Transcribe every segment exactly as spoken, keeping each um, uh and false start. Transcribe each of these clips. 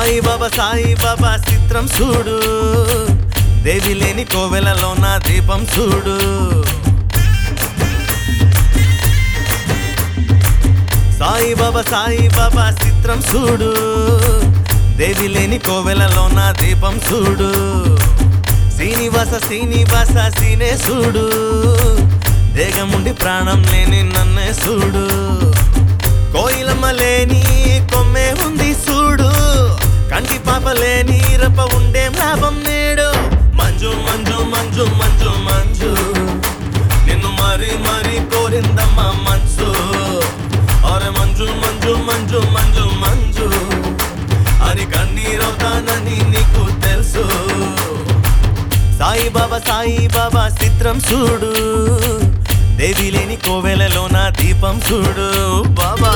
సాయి బాబా సాయి బాబా చిత్రం చూడు, దేవి లేని కోవెలలో నా దీపం చూడు. సాయి బాబా సాయి బాబా చిత్రం చూడు, దేవి లేని కోవెలలో నా దీపం చూడు. శ్రీనివాస శ్రీనివాస సీనే చూడు, దేగముండి ప్రాణం లేని నన్నే చూడు. కోయిలమ్మ లేని కొమ్మే ఉంది చూడు, కంటి పాప లేని రప ఉండేం లాభం నేడు. మంజు మంజు మంజు మంజు మంజు నిన్ను మరి మరి కోరిందమ్మ మంచు. అరే మంజు మంజు మంజు మంజు మంజు అని కన్నీరవుతానని నీకు తెలుసు. సాయి బాబా సాయి బాబా చిత్రం చూడు, దేవి లేని కోవెలలో నా దీపం చూడు బాబా.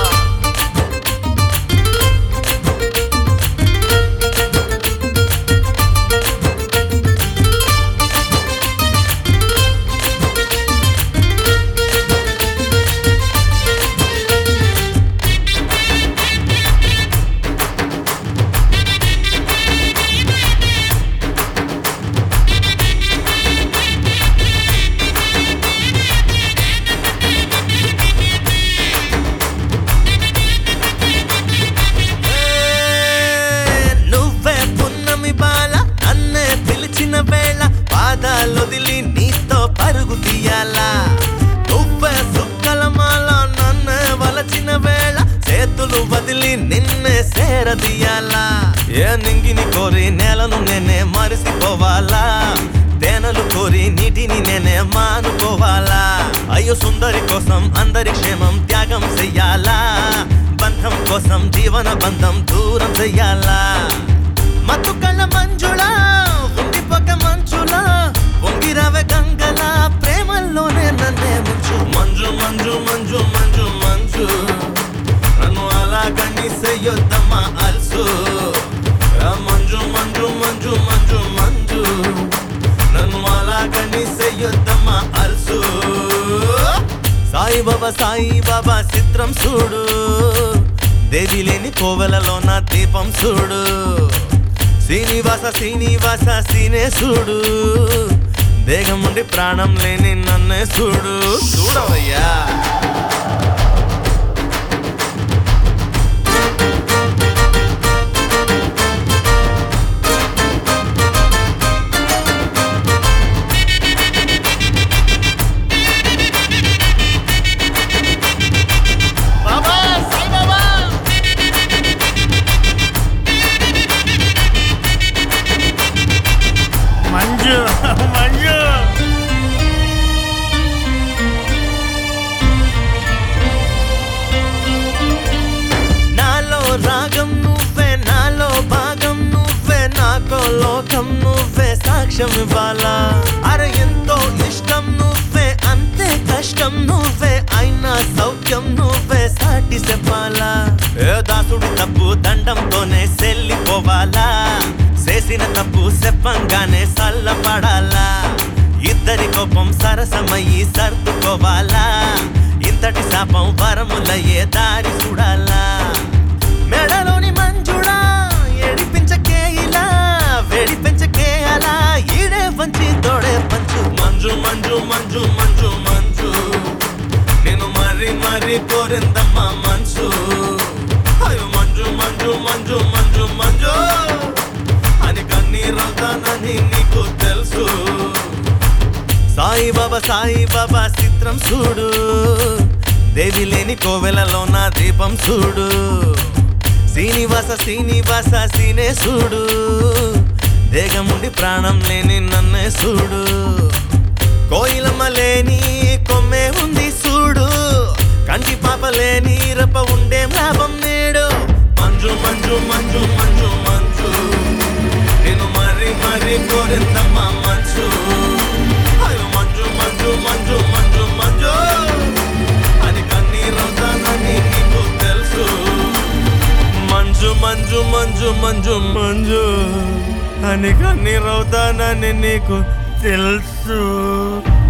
పాదాలొదిలి నీతో పరుగు తీయాలా, నువ్వే సుక్కలమాల నన్నే వలచిన వేళ చేతులు వదిలి నిన్నే సేరదీయాలా. ఏ నింగిని కోరి నేలను నేనే మరిసిపోవాలా, తేనెలు కోరి నీటిని నేనే మానుకోవాలా. అయ్యో సుందరి కోసం అందరి క్షేమం త్యాగం చెయ్యాలా, బంధం కోసం జీవన బంధం దూరం చెయ్యాలా. మత్తు కళ్ళ మంజులా ఉండిపోక మంచులా, పొంగిరవే గంగలా ప్రేమల్లోనే నన్నే ముంచు. మంజు మంజు మంజు మంజు మంజు నన్ను అలాగని చెయ్యొద్దమ్మా అల్సు. మంజు మంజు మంజు మంజు మంజు నన్ను అలాగని చెయ్యొద్దమ్మా అల్సు. సాయి బాబా సాయి బాబా చిత్రం చూడు, దేవి లేని కోవెలలో నా దీపం చూడు. శ్రీనివాస శ్రీనివాస సీనే చూడు, దేగముండి ప్రాణం లేని నన్నే చూడు. చూడవయ్యా మంజు మంజు నాలో రాగం నువ్వే, నాలో భాగం నువ్వే, నాకో లోకం నువ్వే సాక్ష్యం ఇవ్వాలా. అరే ఎంతో ఇష్టం నువ్వే, అంతే కష్టం నువ్వే, అయినా సౌఖ్యం నువ్వే సాటి చెప్పాలా. ఏ దాసుడి తప్పు దండంతోనే సెల్లిపోవాలా, చేసిన తప్పు చెప్పంగానే సల్లపడాలా. ఇద్దరి కోపం సరసమయ్యి సర్దుకోవాలా, ఇంతటి శాపం వరములయ్యే దారి చూడాలా. మెడలోని మంజుడా ఏడిపించకే ఇలా, వేడిపించకే అలా, ఈడే వంచి తోడే పంచు. మంజు మంజు మంజు మంజు మంజు నేను మరి మరి కోరిందమ్మా మంచు. అయ్యో మంజు మంజు మంజు మంజు మంజు అని కన్నీరవుతానని నీకు తెలుసు. సాయి బాబా సాయి బాబా చిత్రం చూడు, దేవి లేని కోవెలలో నా దీపం చూడు. శ్రీనివాస శ్రీనివాస సీనే చూడు, దేగముండి ప్రాణం లేని నన్నే చూడు. కోయిలమ్మ లేని కొమ్మే ఉంది చూడు, కంటి పాప లేని రప ఉండేం లాభం నేడు. మంజు మంజు మంజు మంజు మంజు నేను మరి మరి కోరిందమ్మా మంచు. అయ్యో మంజు మంజు మంజు మంజు మంజు అని కన్నీరవుతానని నీకు తెలుసు. మంజు మంజు మంజు మంజు మంజు అని కన్నీరవుతానని నీకు తెలుసు.